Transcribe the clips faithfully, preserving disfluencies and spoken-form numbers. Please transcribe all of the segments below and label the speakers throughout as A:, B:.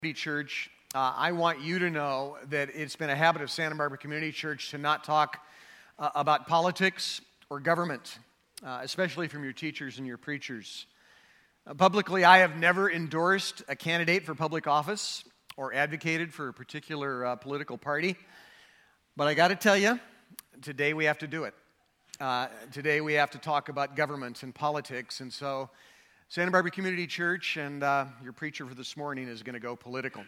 A: Church, uh, I want you to know that it's been a habit of Santa Barbara Community Church to not talk uh, about politics or government, uh, especially from your teachers and your preachers. Uh, publicly, I have never endorsed a candidate for public office or advocated for a particular uh, political party, but I got to tell you, today we have to do it. Uh, today we have to talk about government and politics, and so Santa Barbara Community Church and uh, your preacher for this morning is going to go political.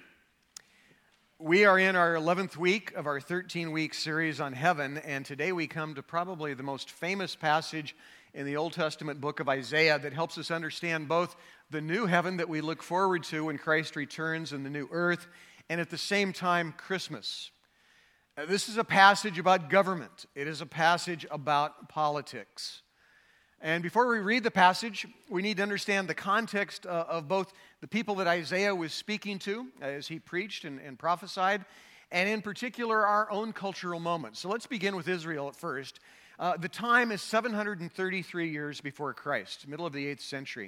A: We are in our eleventh week of our thirteen-week series on heaven, and today we come to probably the most famous passage in the Old Testament book of Isaiah that helps us understand both the new heaven that we look forward to when Christ returns and the new earth, and at the same time, Christmas. Uh, this is a passage about government. It is a passage about politics. And before we read the passage, we need to understand the context uh, of both the people that Isaiah was speaking to as he preached and, and prophesied, and in particular our own cultural moment. So let's begin with Israel at first. Uh, the time is seven hundred thirty-three years before Christ, middle of the eighth century.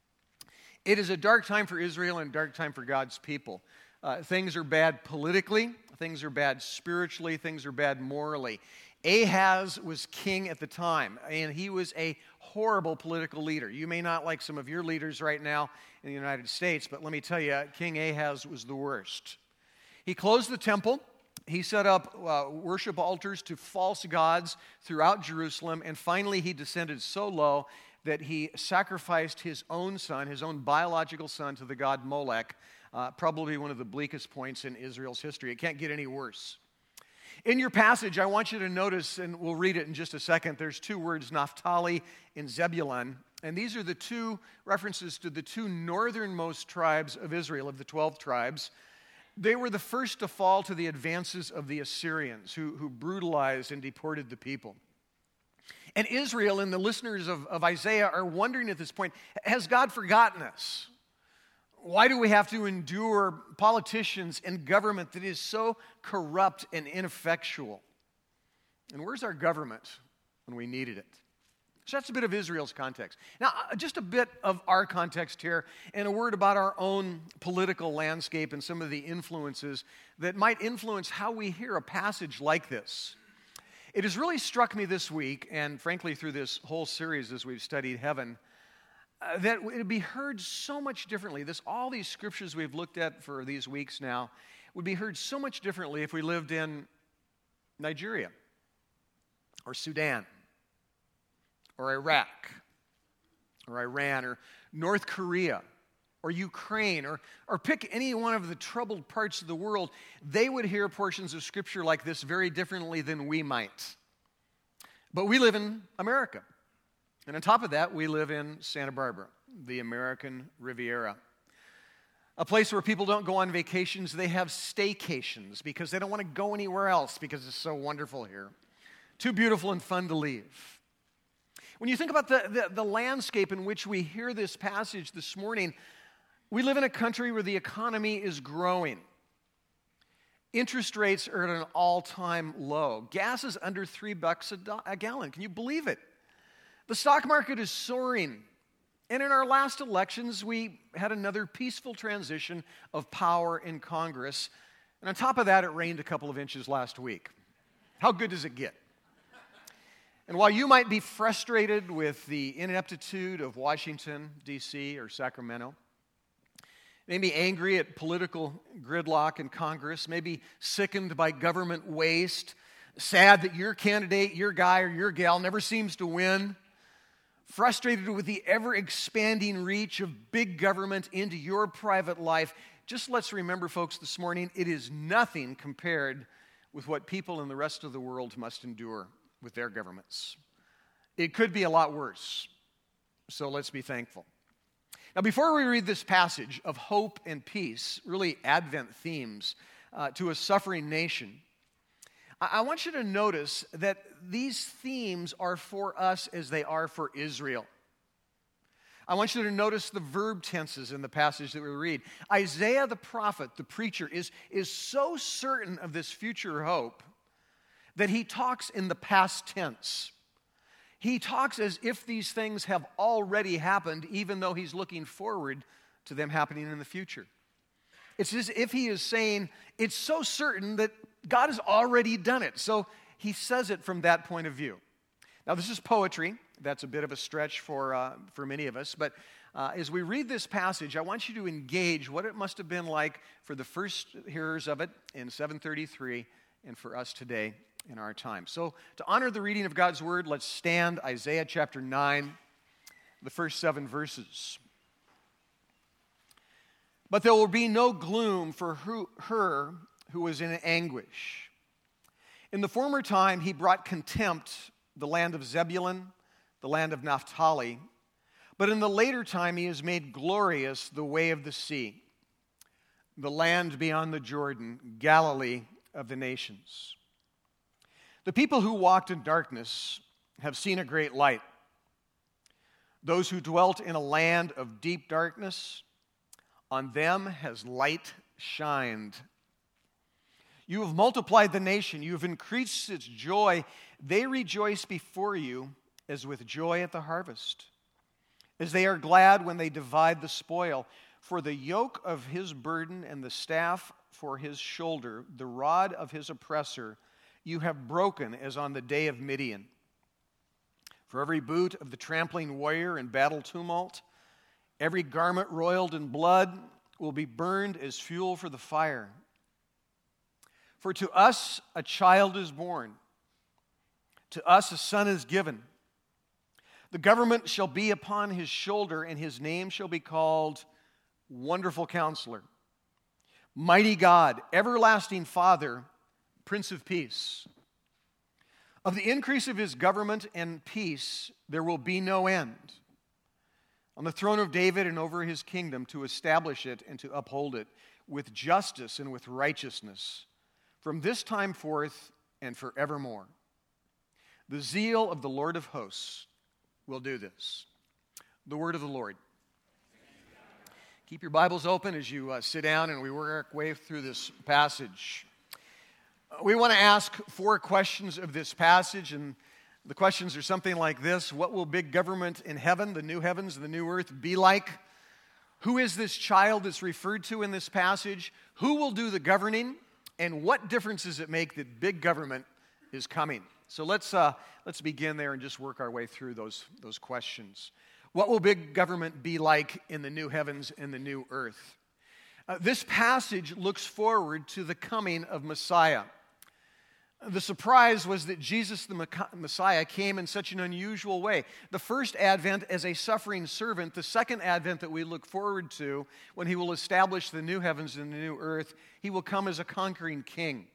A: It is a dark time for Israel and a dark time for God's people. Uh, things are bad politically, things are bad spiritually, things are bad morally. Ahaz was king at the time, and he was a horrible political leader. You may not like some of your leaders right now in the United States, but let me tell you, King Ahaz was the worst. He closed the temple. He set up uh, worship altars to false gods throughout Jerusalem, and finally he descended so low that he sacrificed his own son, his own biological son, to the god Molech, uh, probably one of the bleakest points in Israel's history. It can't get any worse. In your passage, I want you to notice, and we'll read it in just a second, there's two words, Naphtali and Zebulun, and these are the two references to the two northernmost tribes of Israel, of the twelve tribes. They were the first to fall to the advances of the Assyrians, who, who brutalized and deported the people. And Israel and the listeners of, of Isaiah are wondering at this point, has God forgotten us? Why do we have to endure politicians and government that is so corrupt and ineffectual? And where's our government when we needed it? So that's a bit of Israel's context. Now, just a bit of our context here, and a word about our own political landscape and some of the influences that might influence how we hear a passage like this. It has really struck me this week, and frankly through this whole series as we've studied heaven, Uh, that it would be heard so much differently. This, all these scriptures we've looked at for these weeks now would be heard so much differently if we lived in Nigeria or Sudan or Iraq or Iran or North Korea or Ukraine or, or pick any one of the troubled parts of the world. They would hear portions of scripture like this very differently than we might. But we live in America. And on top of that, we live in Santa Barbara, the American Riviera. A place where people don't go on vacations, they have staycations because they don't want to go anywhere else because it's so wonderful here. Too beautiful and fun to leave. When you think about the, the, the landscape in which we hear this passage this morning, we live in a country where the economy is growing. Interest rates are at an all-time low. Gas is under three bucks a, do- a gallon. Can you believe it? The stock market is soaring, and in our last elections, we had another peaceful transition of power in Congress, and on top of that, it rained a couple of inches last week. How good does it get? And while you might be frustrated with the ineptitude of Washington, D C, or Sacramento, maybe angry at political gridlock in Congress, maybe sickened by government waste, sad that your candidate, your guy, or your gal never seems to win, frustrated with the ever-expanding reach of big government into your private life, just let's remember, folks, this morning, it is nothing compared with what people in the rest of the world must endure with their governments. It could be a lot worse, so let's be thankful. Now, before we read this passage of hope and peace, really Advent themes, uh, to a suffering nation, I want you to notice that these themes are for us as they are for Israel. I want you to notice the verb tenses in the passage that we read. Isaiah the prophet, the preacher, is, is so certain of this future hope that he talks in the past tense. He talks as if these things have already happened, even though he's looking forward to them happening in the future. It's as if he is saying, it's so certain that God has already done it. So he says it from that point of view. Now, this is poetry. That's a bit of a stretch for, uh, for many of us. But uh, as we read this passage, I want you to engage what it must have been like for the first hearers of it in seven thirty-three and for us today in our time. So to honor the reading of God's word, let's stand Isaiah chapter nine, the first seven verses. But there will be no gloom for who, her who was in anguish. In the former time he brought contempt the land of Zebulun, the land of Naphtali, but in the later time he has made glorious the way of the sea, the land beyond the Jordan, Galilee of the nations. The people who walked in darkness have seen a great light. Those who dwelt in a land of deep darkness, on them has light shined. You have multiplied the nation. You have increased its joy. They rejoice before you as with joy at the harvest, as they are glad when they divide the spoil. For the yoke of his burden and the staff for his shoulder, the rod of his oppressor, you have broken as on the day of Midian. For every boot of the trampling warrior in battle tumult, every garment roiled in blood will be burned as fuel for the fire. For to us a child is born, to us a son is given. The government shall be upon his shoulder, and his name shall be called Wonderful Counselor, Mighty God, Everlasting Father, Prince of Peace. Of the increase of his government and peace there will be no end, on the throne of David and over his kingdom, to establish it and to uphold it with justice and with righteousness from this time forth and forevermore. The zeal of the Lord of hosts will do this. The word of the Lord. Keep your Bibles open as you uh, sit down and we work our way through this passage. Uh, we want to ask four questions of this passage, and the questions are something like this. What will big government in heaven, the new heavens, the new earth, be like? Who is this child that's referred to in this passage? Who will do the governing? And what difference does it make that big government is coming? So let's uh, let's begin there and just work our way through those, those questions. What will big government be like in the new heavens and the new earth? Uh, this passage looks forward to the coming of Messiah. The surprise was that Jesus the Messiah came in such an unusual way. The first advent as a suffering servant, the second advent that we look forward to when he will establish the new heavens and the new earth, he will come as a conquering king.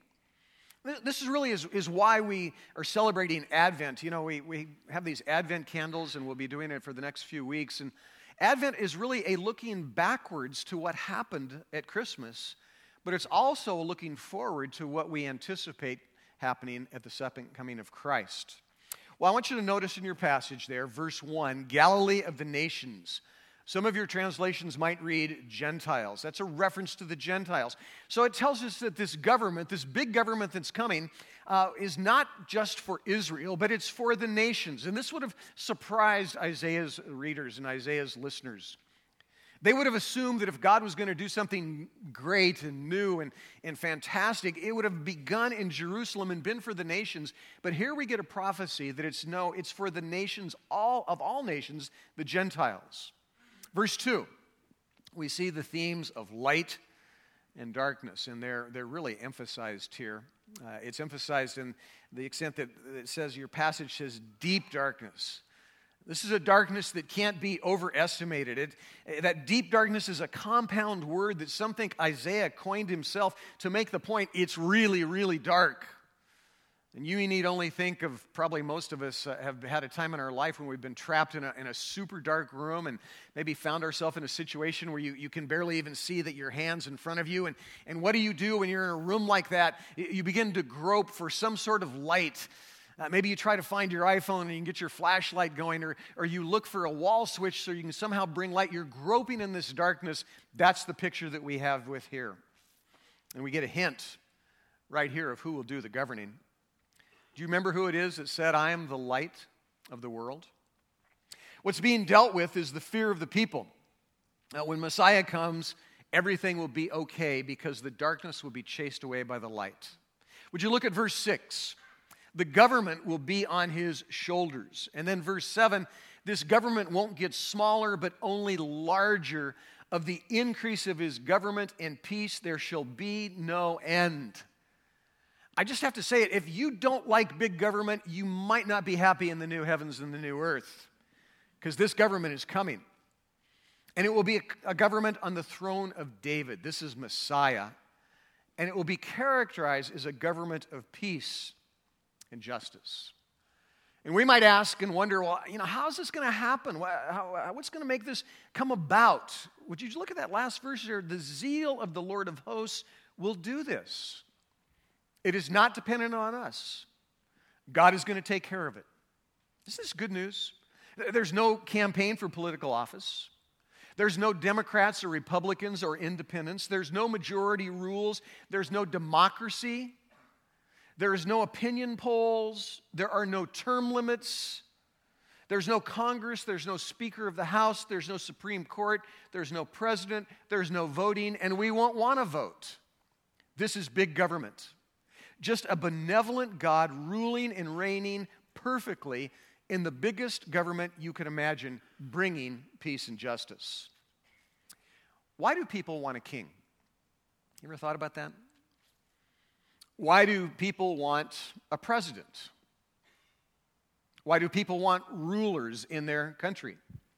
A: This is really is, is why we are celebrating Advent. You know, we, we have these Advent candles, and we'll be doing it for the next few weeks. And Advent is really a looking backwards to what happened at Christmas, but it's also looking forward to what we anticipate happening at the second coming of Christ. Well, I want you to notice in your passage there, verse one, Galilee of the nations. Some of your translations might read Gentiles. That's a reference to the Gentiles. So it tells us that this government, this big government that's coming, uh, is not just for Israel, but it's for the nations. And this would have surprised Isaiah's readers and Isaiah's listeners. They would have assumed that if God was going to do something great and new and, and fantastic, it would have begun in Jerusalem and been for the nations. But here we get a prophecy that it's no, it's for the nations, all of all nations, the Gentiles. Verse two, we see the themes of light and darkness, and they're, they're really emphasized here. Uh, it's emphasized in the extent that it says, your passage says deep darkness. This is a darkness that can't be overestimated. It, that deep darkness is a compound word that some think Isaiah coined himself to make the point it's really, really dark. And you need only think of, probably most of us uh, have had a time in our life when we've been trapped in a, in a super dark room and maybe found ourselves in a situation where you, you can barely even see that your hand's in front of you. And, and what do you do when you're in a room like that? You begin to grope for some sort of light. Uh, maybe you try to find your iPhone and you can get your flashlight going, or, or you look for a wall switch so you can somehow bring light. You're groping in this darkness. That's the picture that we have with here. And we get a hint right here of who will do the governing. Do you remember who it is that said, I am the light of the world? What's being dealt with is the fear of the people. Uh, when Messiah comes, Everything will be okay because the darkness will be chased away by the light. Would you look at verse six? The government will be on his shoulders. And then verse seven, this government won't get smaller but only larger. Of the increase of his government and peace there shall be no end. I just have to say it, if you don't like big government, you might not be happy in the new heavens and the new earth, because this government is coming. And it will be a, a government on the throne of David. This is Messiah. And it will be characterized as a government of peace and justice. And we might ask and wonder, well, you know, how's this going to happen? How, what's going to make this come about? Would you look at that last verse here? The zeal of the Lord of hosts will do this. It is not dependent on us. God is going to take care of it. Isn't this good news? There's no campaign for political office. There's no Democrats or Republicans or independents. There's no majority rules. There's no democracy. There is no opinion polls. There are no term limits. There's no Congress. There's no Speaker of the House. There's no Supreme Court. There's no president. There's no voting, and we won't want to vote. This is big government. Just a benevolent God ruling and reigning perfectly in the biggest government you could imagine, bringing peace and justice. Why do people want a king? You ever thought about that? Why do people want a president? Why do people want rulers in their country?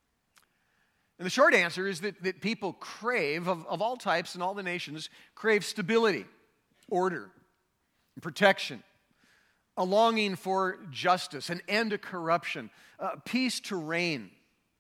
A: And the short answer is that, that people crave, of, of all types and all the nations, crave stability, order, and protection, a longing for justice, an end to corruption, uh, peace to reign.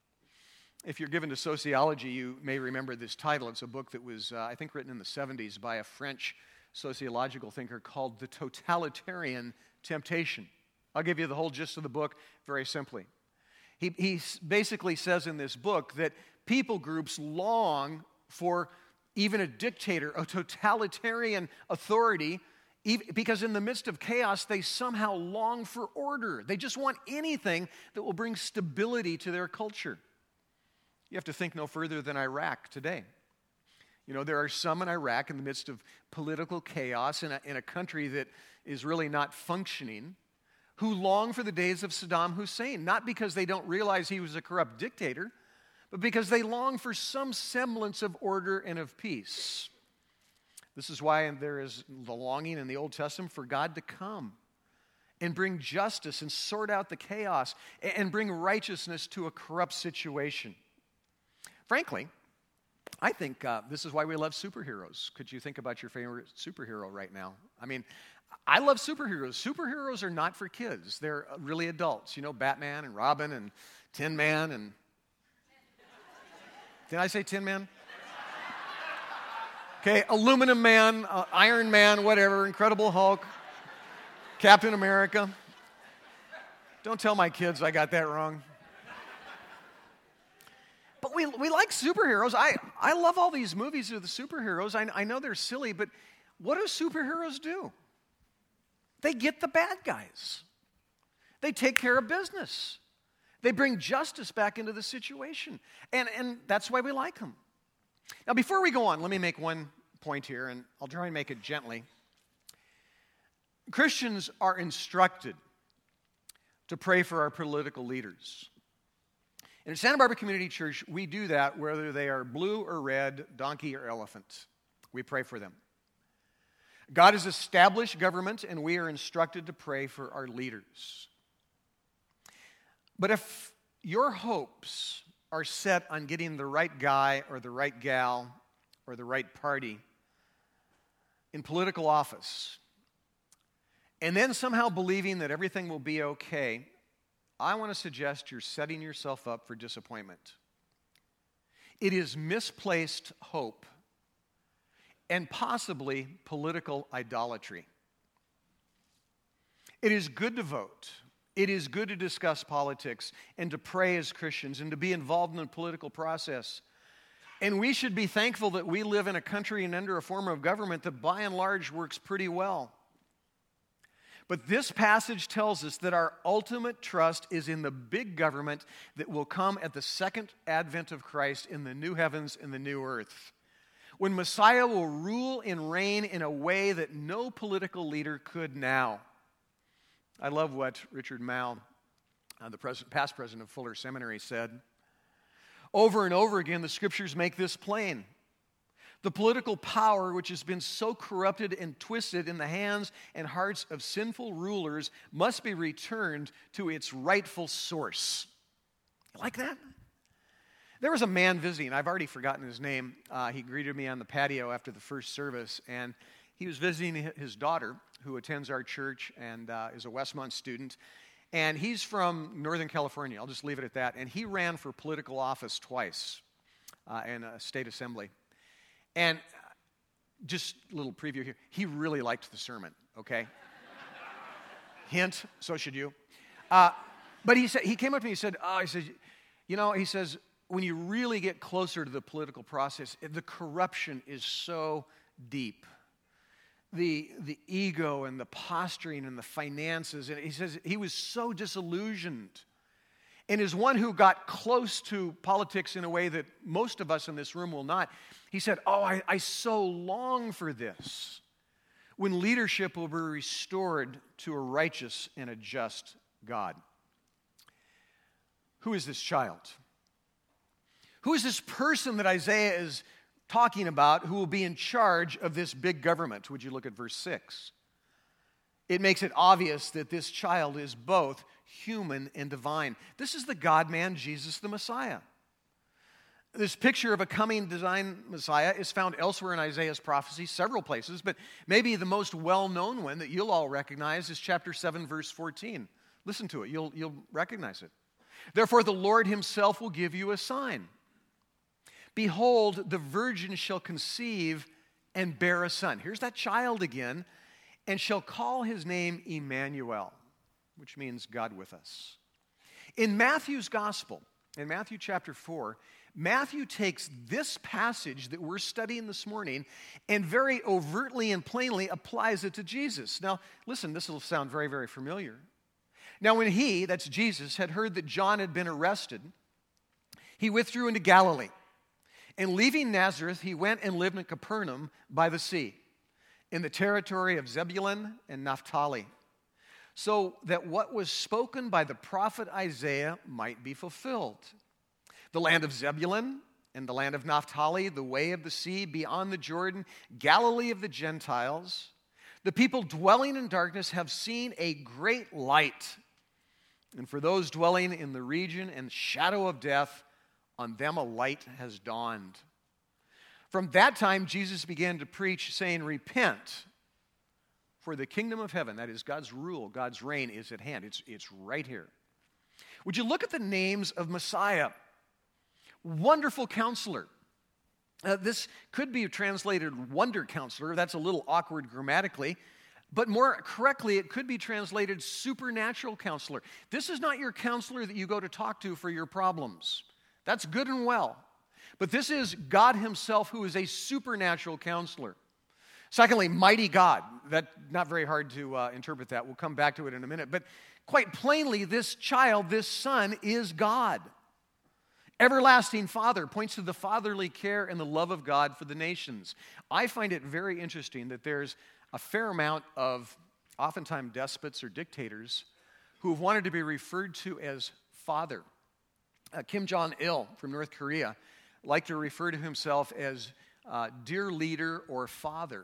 A: If you're given to sociology, you may remember this title. It's a book that was, uh, I think, written in the seventies by a French sociological thinker called The Totalitarian Temptation. I'll give you the whole gist of the book very simply. He, he basically says in this book that people groups long for even a dictator, a totalitarian authority, even, because in the midst of chaos, they somehow long for order. They just want anything that will bring stability to their culture. You have to think no further than Iraq today. You know, there are some in Iraq in the midst of political chaos in a, in a country that is really not functioning, who long for the days of Saddam Hussein, not because they don't realize he was a corrupt dictator, but because they long for some semblance of order and of peace. This is why there is the longing in the Old Testament for God to come and bring justice and sort out the chaos and bring righteousness to a corrupt situation. Frankly, I think uh, this is why we love superheroes. Could you think about your favorite superhero right now? I mean, I love superheroes. Superheroes are not for kids. They're really adults. You know, Batman and Robin and Tin Man and... Did I say Tin Man? Okay, Aluminum Man, uh, Iron Man, whatever, Incredible Hulk, Captain America. Don't tell my kids I got that wrong. But we we like superheroes. I, I love all these movies of the superheroes. I, I know they're silly, but what do superheroes do? They get the bad guys. They take care of business. They bring justice back into the situation. And, and that's why we like them. Now, before we go on, let me make one point here, and I'll try and make it gently. Christians are instructed to pray for our political leaders. And at Santa Barbara Community Church, we do that whether they are blue or red, donkey or elephant. We pray for them. God has established government, and we are instructed to pray for our leaders. But if your hopes are set on getting the right guy or the right gal or the right party in political office, and then somehow believing that everything will be okay, I want to suggest you're setting yourself up for disappointment. It is misplaced hope and possibly political idolatry. It is good to vote. It is good to discuss politics and to pray as Christians and to be involved in the political process. And we should be thankful that we live in a country and under a form of government that by and large works pretty well. But this passage tells us that our ultimate trust is in the big government that will come at the second advent of Christ in the new heavens and the new earth. when Messiah will rule and reign in a way that no political leader could now. I love what Richard Mouw, uh, the president, past president of Fuller Seminary, said. Over and over again, the scriptures make this plain. The political power which has been so corrupted and twisted in the hands and hearts of sinful rulers must be returned to its rightful source. You like that? There was a man visiting. I've already forgotten his name. Uh, he greeted me on the patio after the first service, and he was visiting his daughter, who attends our church and uh, is a Westmont student. And he's from Northern California. I'll just leave it at that. And he ran for political office twice uh, in a state assembly. And just a little preview here, he really liked the sermon, okay? Hint, so should you. Uh, but he said he came up to me and he said, oh, he says, you know, he says, when you really get closer to the political process, the corruption is so deep. The, the ego and the posturing and the finances. And he says he was so disillusioned. And as one who got close to politics in a way that most of us in this room will not, he said, oh, I, I so long for this, when leadership will be restored to a righteous and a just God. Who is this child? Who is this person that Isaiah is talking about who will be in charge of this big government? Would you look at verse six? It makes it obvious that this child is both human and divine. This is the God-man, Jesus the Messiah. This picture of a coming divine Messiah is found elsewhere in Isaiah's prophecy, several places, but maybe the most well-known one that you'll all recognize is chapter seven, verse fourteen. Listen to it. You'll, you'll recognize it. Therefore, the Lord himself will give you a sign. Behold, the virgin shall conceive and bear a son. Here's that child again. And shall call his name Emmanuel, which means God with us. In Matthew's gospel, in Matthew chapter four, Matthew takes this passage that we're studying this morning and very overtly and plainly applies it to Jesus. Now, listen, this will sound very, very familiar. Now, when he, that's Jesus, had heard that John had been arrested, he withdrew into Galilee. And leaving Nazareth, he went and lived in Capernaum by the sea, in the territory of Zebulun and Naphtali, so that what was spoken by the prophet Isaiah might be fulfilled. The land of Zebulun and the land of Naphtali, the way of the sea beyond the Jordan, Galilee of the Gentiles, the people dwelling in darkness have seen a great light. And for those dwelling in the region and shadow of death, on them a light has dawned. From that time, Jesus began to preach, saying, repent, for the kingdom of heaven, that is God's rule, God's reign, is at hand. It's, it's right here. Would you look at the names of Messiah? Wonderful Counselor. Uh, this could be translated Wonder Counselor. That's a little awkward grammatically. But more correctly, it could be translated Supernatural Counselor. This is not your counselor that you go to talk to for your problems. That's good and well. But this is God himself who is a supernatural counselor. Secondly, mighty God. That's not very hard to uh, interpret that. We'll come back to it in a minute. But quite plainly, this child, this son, is God. Everlasting Father points to the fatherly care and the love of God for the nations. I find it very interesting that there's a fair amount of oftentimes despots or dictators who have wanted to be referred to as Father. Uh, Kim Jong-il from North Korea liked to refer to himself as uh, dear leader or father.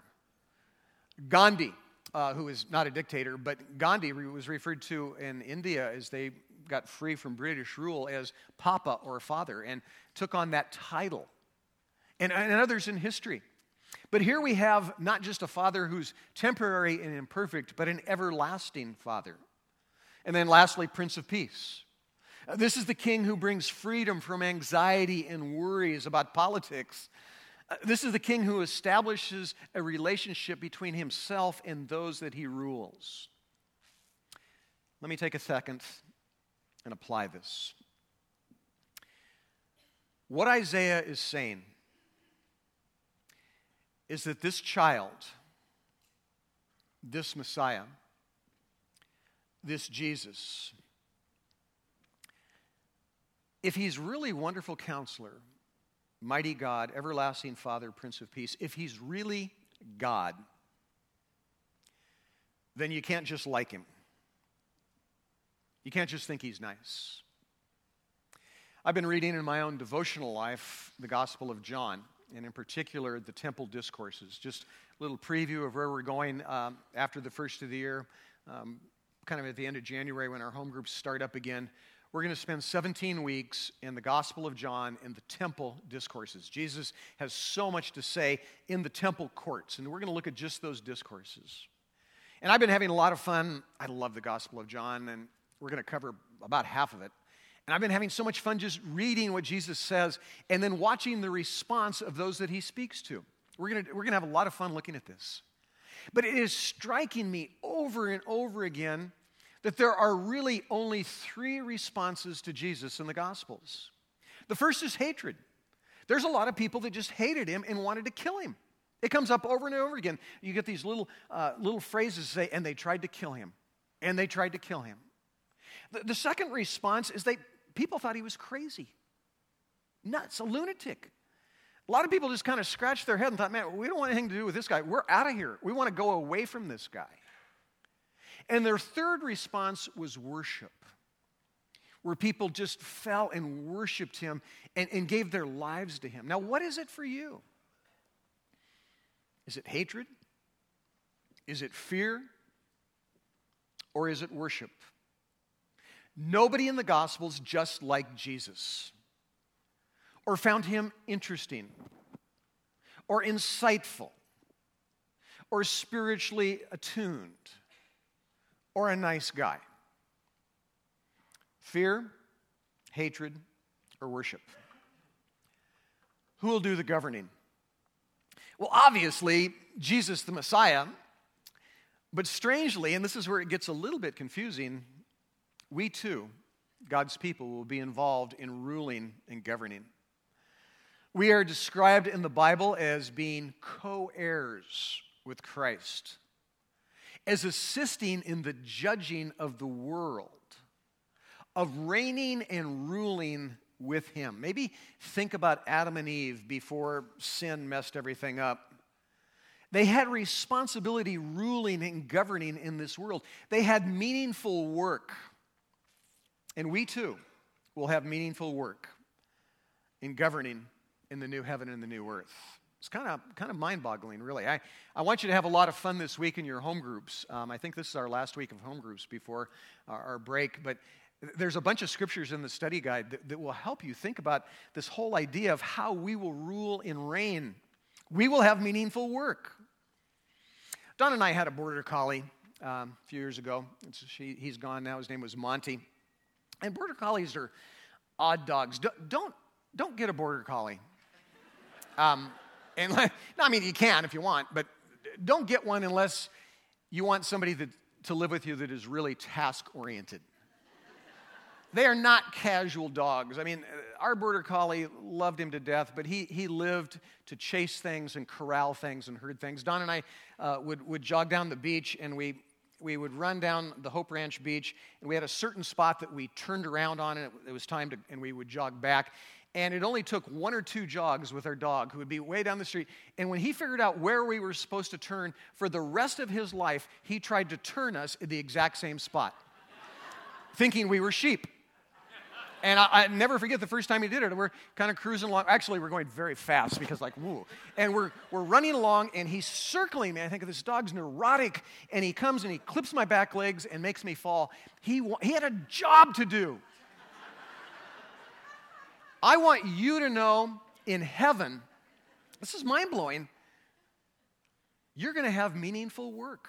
A: Gandhi, uh, who is not a dictator, but Gandhi was referred to in India as they got free from British rule as Papa or father and took on that title. And, and others in history. But here we have not just a father who's temporary and imperfect, but an everlasting father. And then lastly, Prince of Peace. This is the king who brings freedom from anxiety and worries about politics. This is the king who establishes a relationship between himself and those that he rules. Let me take a second and apply this. What Isaiah is saying is that this child, this Messiah, this Jesus, if he's really wonderful counselor, mighty God, everlasting Father, Prince of Peace, if he's really God, then you can't just like him. You can't just think he's nice. I've been reading in my own devotional life the Gospel of John, and in particular the Temple Discourses. Just a little preview of where we're going um, after the first of the year, um, kind of at the end of January when our home groups start up again. We're going to spend seventeen weeks in the Gospel of John in the Temple Discourses. Jesus has so much to say in the temple courts, and we're going to look at just those discourses. And I've been having a lot of fun. I love the Gospel of John, and we're going to cover about half of it. And I've been having so much fun just reading what Jesus says and then watching the response of those that he speaks to. We're going to, we're going to have a lot of fun looking at this. But it is striking me over and over again that there are really only three responses to Jesus in the Gospels. The first is hatred. There's a lot of people that just hated him and wanted to kill him. It comes up over and over again. You get these little, uh, little phrases say, and they tried to kill him. And they tried to kill him. The, the second response is they people thought he was crazy, nuts, a lunatic. A lot of people just kind of scratched their head and thought, man, we don't want anything to do with this guy. We're out of here. We want to go away from this guy. And their third response was worship, where people just fell and worshiped him and, and gave their lives to him. Now, what is it for you? Is it hatred? Is it fear? Or is it worship? Nobody in the Gospels just liked Jesus, or found him interesting, or insightful, or spiritually attuned, or a nice guy. Fear, hatred, or worship. Who will do the governing? Well, obviously, Jesus the Messiah, but strangely, and this is where it gets a little bit confusing, we too, God's people, will be involved in ruling and governing. We are described in the Bible as being co-heirs with Christ, as assisting in the judging of the world, of reigning and ruling with him. Maybe think about Adam and Eve before sin messed everything up. They had responsibility ruling and governing in this world. They had meaningful work. And we too will have meaningful work in governing in the new heaven and the new earth. It's kind of kind of mind-boggling, really. I, I want you to have a lot of fun this week in your home groups. Um, I think this is our last week of home groups before our, our break, but there's a bunch of scriptures in the study guide that, that will help you think about this whole idea of how we will rule and reign. We will have meaningful work. Don and I had a border collie um, a few years ago. It's, she, he's gone now. His name was Monty. And border collies are odd dogs. Don't don't, don't get a border collie. Um, and no, I mean you can if you want, but don't get one unless you want somebody that, to live with you that is really task-oriented. They are not casual dogs. I mean, our border collie loved him to death, but he he lived to chase things and corral things and herd things. Don and I uh, would would jog down the beach, and we. We would run down the Hope Ranch beach, and we had a certain spot that we turned around on, and it, it was time to, and we would jog back. And it only took one or two jogs with our dog, who would be way down the street. And when he figured out where we were supposed to turn, for the rest of his life, he tried to turn us at the exact same spot, thinking we were sheep. And I, I never forget the first time he did it. We're kind of cruising along. Actually, we're going very fast because like, woo. And we're we're running along, and he's circling me. I think this dog's neurotic, and he comes and he clips my back legs and makes me fall. He, he had a job to do. I want you to know in heaven, this is mind-blowing, you're going to have meaningful work.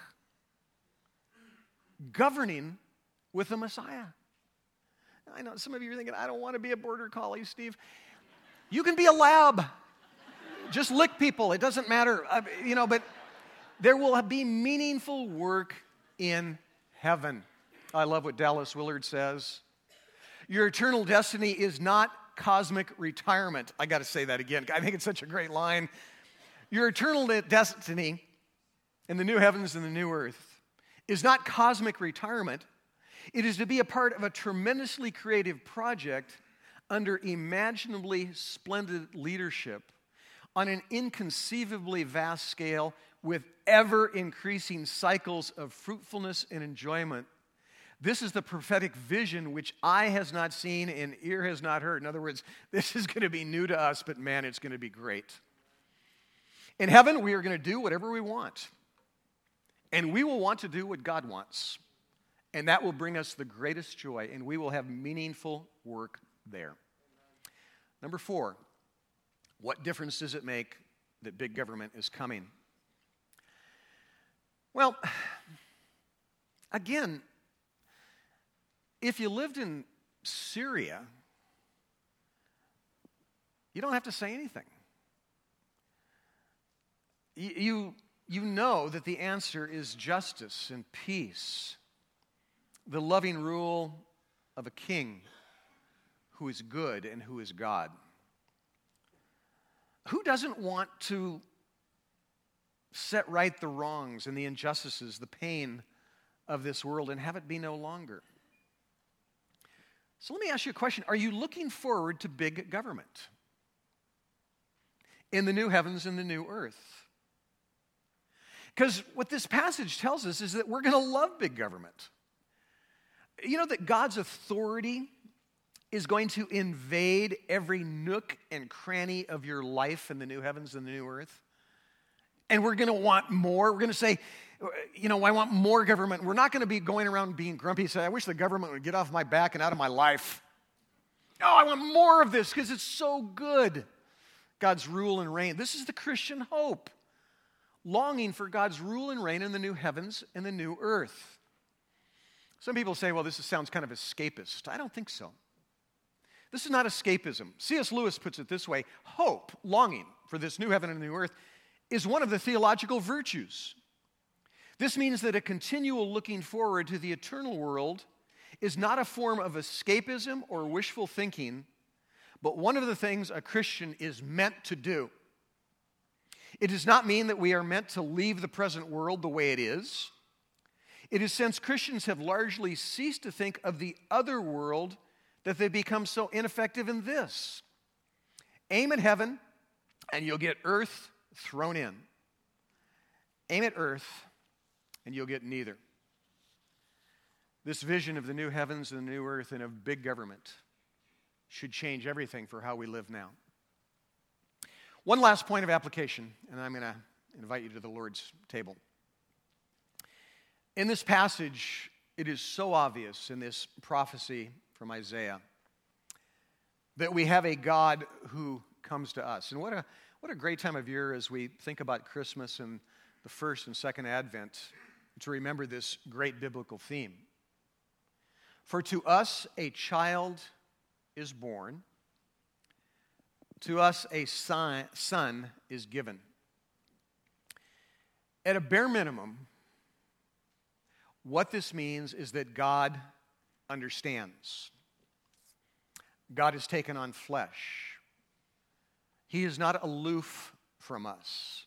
A: Governing with the Messiah. I know some of you are thinking, I don't want to be a border collie, Steve. You can be a lab. Just lick people. It doesn't matter. Uh, you know, but there will be meaningful work in heaven. I love what Dallas Willard says. Your eternal destiny is not cosmic retirement. I got to say that again. I think it's such a great line. Your eternal destiny in the new heavens and the new earth is not cosmic retirement. It is to be a part of a tremendously creative project under imaginably splendid leadership on an inconceivably vast scale with ever-increasing cycles of fruitfulness and enjoyment. This is the prophetic vision which eye has not seen and ear has not heard. In other words, this is going to be new to us, but man, it's going to be great. In heaven, we are going to do whatever we want. And we will want to do what God wants. And that will bring us the greatest joy, and we will have meaningful work there. Number four, what difference does it make that big government is coming? Well, again, if you lived in Syria, you don't have to say anything. You, you, you know that the answer is justice and peace, the loving rule of a king who is good and who is God. Who doesn't want to set right the wrongs and the injustices, the pain of this world, and have it be no longer? So let me ask you a question. Are you looking forward to big government in the new heavens and the new earth? Because what this passage tells us is that we're going to love big government. You know that God's authority is going to invade every nook and cranny of your life in the new heavens and the new earth. And we're going to want more. We're going to say, you know, I want more government. We're not going to be going around being grumpy, saying, I wish the government would get off my back and out of my life. Oh, I want more of this because it's so good. God's rule and reign. This is the Christian hope. Longing for God's rule and reign in the new heavens and the new earth. Some people say, well, this sounds kind of escapist. I don't think so. This is not escapism. C S Lewis puts it this way: hope, longing for this new heaven and new earth, is one of the theological virtues. This means that a continual looking forward to the eternal world is not a form of escapism or wishful thinking, but one of the things a Christian is meant to do. It does not mean that we are meant to leave the present world the way it is. It is since Christians have largely ceased to think of the other world that they become so ineffective in this. Aim at heaven, and you'll get earth thrown in. Aim at earth, and you'll get neither. This vision of the new heavens and the new earth and of big government should change everything for how we live now. One last point of application, and I'm going to invite you to the Lord's table. In this passage, it is so obvious in this prophecy from Isaiah that we have a God who comes to us. And what a what a great time of year as we think about Christmas and the first and second Advent to remember this great biblical theme. For to us a child is born, to us a son, son is given. At a bare minimum, what this means is that God understands. God has taken on flesh. He is not aloof from us.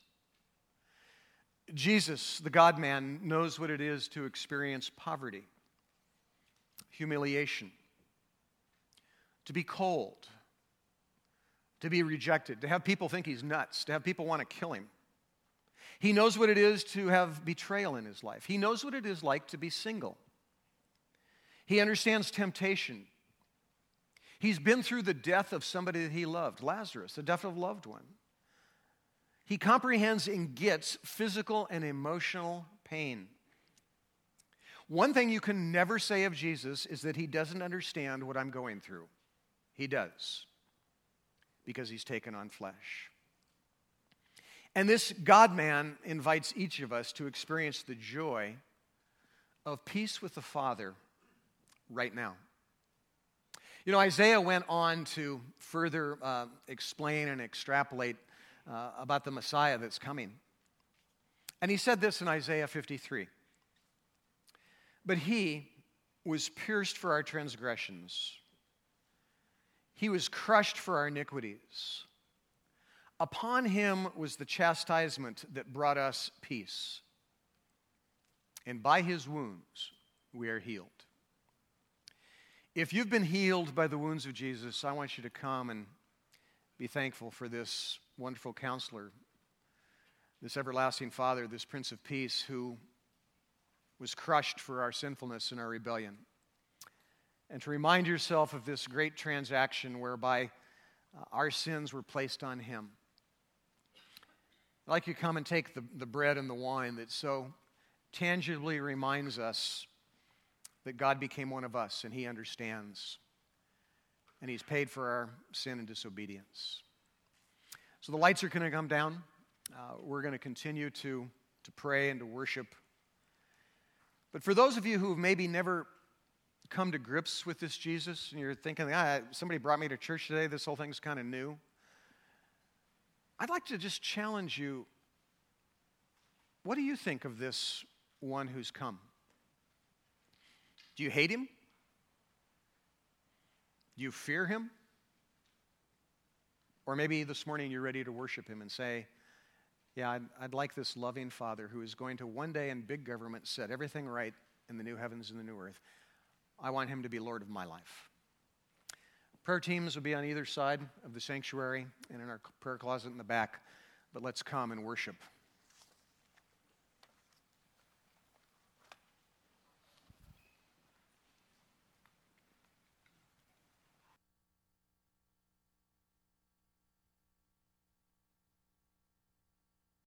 A: Jesus, the God-man, knows what it is to experience poverty, humiliation, to be cold, to be rejected, to have people think he's nuts, to have people want to kill him. He knows what it is to have betrayal in his life. He knows what it is like to be single. He understands temptation. He's been through the death of somebody that he loved, Lazarus, the death of a loved one. He comprehends and gets physical and emotional pain. One thing you can never say of Jesus is that he doesn't understand what I'm going through. He does, because he's taken on flesh. And this God-man invites each of us to experience the joy of peace with the Father right now. You know, Isaiah went on to further uh, explain and extrapolate uh, about the Messiah that's coming. And he said this in Isaiah fifty-three. But he was pierced for our transgressions. He was crushed for our iniquities. Upon him was the chastisement that brought us peace. And by his wounds we are healed. If you've been healed by the wounds of Jesus, I want you to come and be thankful for this wonderful counselor, this everlasting Father, this Prince of Peace, who was crushed for our sinfulness and our rebellion. And to remind yourself of this great transaction whereby uh, our sins were placed on him. I'd like you to come and take the, the bread and the wine that so tangibly reminds us that God became one of us and he understands. And he's paid for our sin and disobedience. So the lights are going to come down. Uh, we're going to continue to, to pray and to worship. But for those of you who have maybe never come to grips with this Jesus, and you're thinking, ah, somebody brought me to church today, this whole thing's kind of new. I'd like to just challenge you. What do you think of this one who's come? Do you hate him? Do you fear him? Or maybe this morning you're ready to worship him and say, yeah, I'd, I'd like this loving Father who is going to one day in big government set everything right in the new heavens and the new earth. I want him to be Lord of my life. Prayer teams will be on either side of the sanctuary and in our prayer closet in the back, but let's come and worship